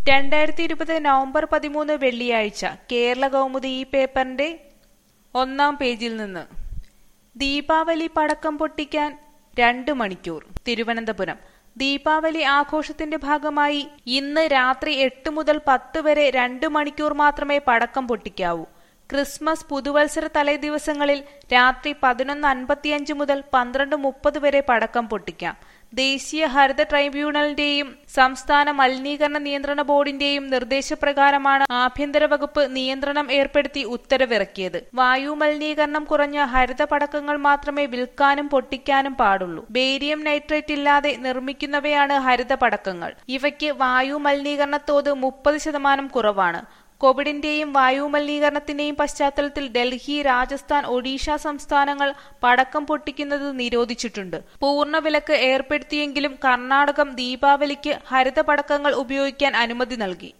2020 November 13 വെള്ളിയാഴ്ച കേരള കൗമുദി ഈ പേപ്പറിന്റെ 1-ാം പേജിൽ നിന്ന് ദീപാവലി പടക്കം പൊട്ടിക്കാൻ 2 മണിക്കൂർ. തിരുവനന്തപുരം ദീപാവലി ആഘോഷത്തിന്റെ ഭാഗമായി ഇന്ന് രാത്രി 8 മുതൽ 10 വരെ 2 മണിക്കൂർ മാത്രമേ പടക്കം പൊട്ടിക്കാവൂ. ക്രിസ്മസ്, പുതുവത്സര തലേ ദിവസങ്ങളിൽ രാത്രി 11:55 മുതൽ 12:30 വരെ പടക്കം പൊട്ടിക്കാം. ദേശീയ ഹരിത ട്രൈബ്യൂണലിന്റെയും സംസ്ഥാന മലിനീകരണ നിയന്ത്രണ ബോർഡിന്റെയും നിർദ്ദേശപ്രകാരമാണ് ആഭ്യന്തര വകുപ്പ് നിയന്ത്രണം ഏർപ്പെടുത്തി ഉത്തരവിറക്കിയത്. വായു മലിനീകരണം കുറഞ്ഞ ഹരിത പടക്കങ്ങൾ മാത്രമേ വിൽക്കാനും പൊട്ടിക്കാനും പാടുള്ളൂ. ബേരിയം നൈട്രേറ്റ് ഇല്ലാതെ നിർമ്മിക്കുന്നവയാണ് ഹരിത പടക്കങ്ങൾ. ഇവയ്ക്ക് വായു മലിനീകരണ തോത് 30% കുറവാണ്. കോവിഡിന്റെയും വായു മലിനീകരണത്തിന്റെയും പശ്ചാത്തലത്തിൽ ഡൽഹി, രാജസ്ഥാൻ, ഒഡീഷ സംസ്ഥാനങ്ങൾ പടക്കം പൊട്ടിക്കുന്നത് നിരോധിച്ചിട്ടുണ്ട്. പൂർണ്ണ വിലക്ക് ഏർപ്പെടുത്തിയെങ്കിലും കർണാടകം ദീപാവലിക്ക് ഹരിത പടക്കങ്ങൾ ഉപയോഗിക്കാൻ അനുമതി നൽകി.